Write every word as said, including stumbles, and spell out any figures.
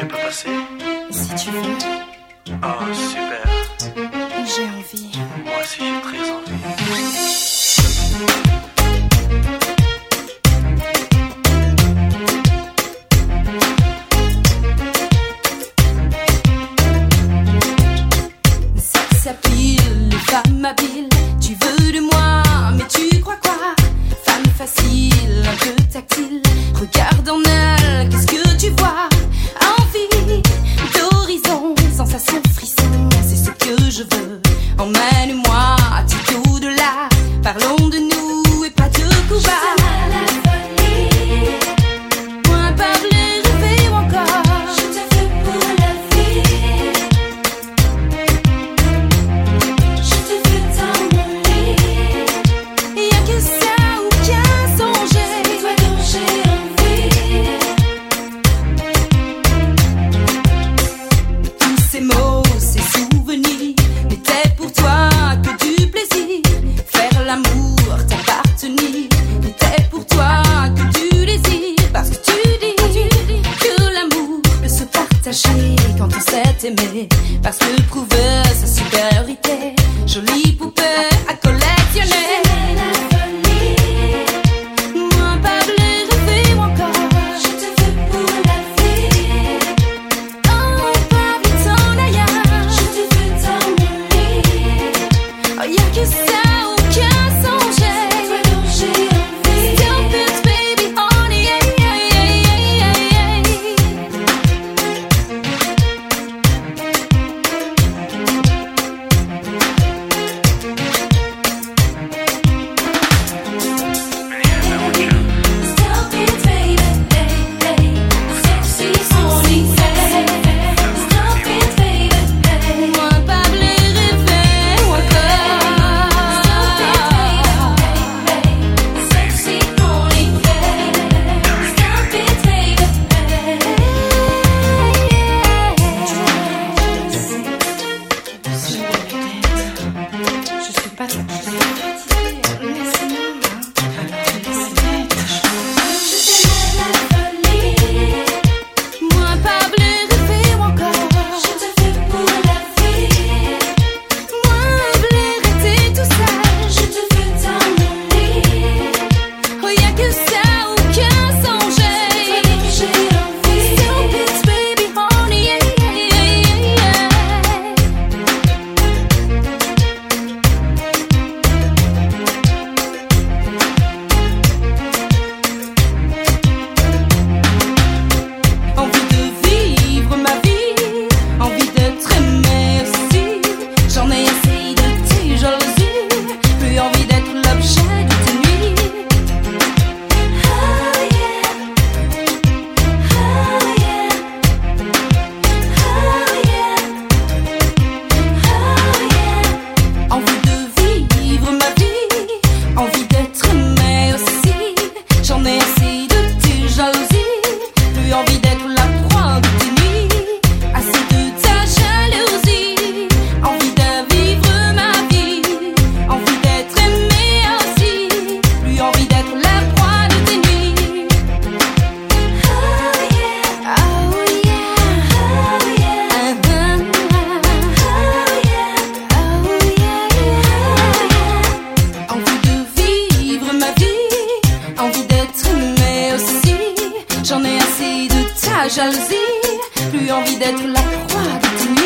je peux passer? Si tu veux. Oh, super. J'ai envie. Moi aussi, j'ai très envie. Sexe à pile, les femmes habiles. Tu veux de moi, mais tu crois quoi? Femme facile, un peu tactile. Regarde en elle, qu'est-ce que tu vois? Envie d'horizon, sensation frisson, c'est ce que je veux. Emmène-moi tout au-delà. Parlons de nous et pas de coups bas. Moins parler, rêver ou encore. Je te veux pour la vie. Je te veux dans mon lit. Y'a que ça ou qu'à songer. C'est toi dont j'ai envie. Tous ces mots, ces souvenirs n'étaient pour toi que du plaisir. Faire l'amour, t'appartenir n'était pour toi que du désir. Parce que tu dis que l'amour peut se partager quand on s'est aimé. Parce que prouver sa supériorité, jolie poupée à collectionner. Moi parler, rêver ou encore. Je te veux pour la vie. Oh, pas vite en ailleurs. Je te veux dans mon lit. Oh, y'a que ça ou qu'à songer. C'est toi dont j'ai envie. Stop it, baby, honey, yeah, yeah, yeah, yeah, yeah. Stop it, baby, hey, hey. Sexy, honey, hey. Stop it, baby, hey. Moi parler, rêver ou encore. Stop it, baby, hey. Sexy, honey, hey. Stop it, baby, hey. Je suis pas fatiguée. Moi parler, rêver ou encore. Je te veux pour la vie. Moi blaireter tout ça. Je te veux dans mon lit. Oh, y'a que ça ou qu'à songer. C'est toi dont j'ai envie. Stop it, baby, honey, yeah, yeah, yeah, yeah. Envie de vivre ma vie, envie d'être aimée aussi. J'en ai assez de tes jalousies, plus envie d'être l'objet de tes nuits. Oh yeah, oh yeah, oh yeah, oh yeah. Envie de vivre ma vie, envie d'être aimée aussi. J'en ai assez de tes jalousies, plus envie d'être la proie de tes nuits. Assez de ta jalousie, envie de vivre ma vie, envie d'être aimée aussi, plus envie d'être la proie de tes nuits. Oh yeah, oh yeah, oh yeah, uh-huh. Oh yeah, oh yeah, envie de vivre ma vie, envie d'être aimée aussi. J'en ai assez de ta jalousie, plus envie d'être la proie de tes nuits.